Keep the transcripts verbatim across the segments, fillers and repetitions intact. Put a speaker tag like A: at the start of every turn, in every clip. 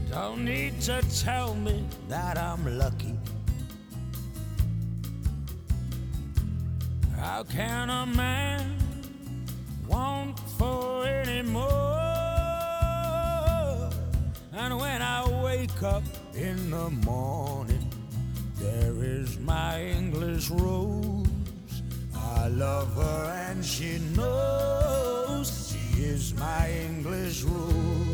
A: Don't need to tell me that I'm lucky. How can a man want for any more? And when I wake up in the morning, there is my English rose. I love her and she knows she is my English rose.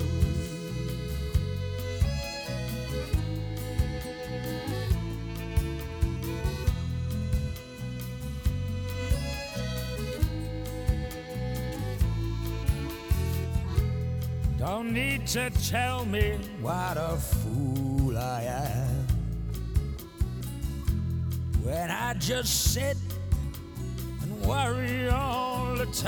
A: Don't need to tell me what a fool I am when I just sit and worry all the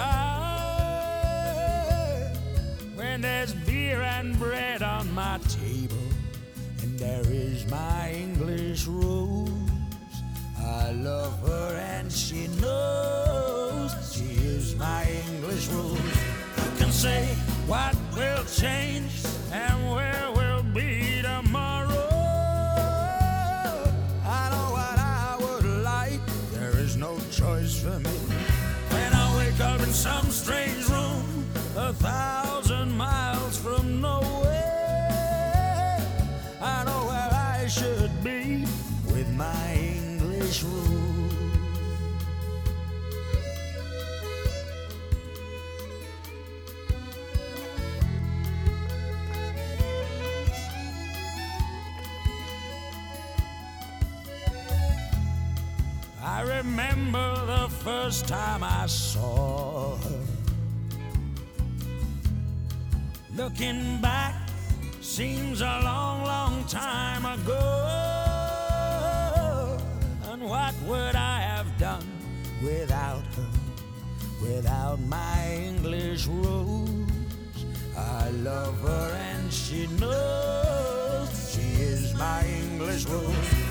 A: time. When there's beer and bread on my table and there is my English rose. I love her and she knows she is my English rose. You can say what will change and where we'll be tomorrow. I know what I would like, there is no choice for me. When I wake up in some strange room a thousand miles from nowhere, I know where I should be with my English rose. I remember the first time I saw her. Looking back, seems a long, long time ago. And what would I have done without her, without my English rose? I love her and she knows she is my English rose.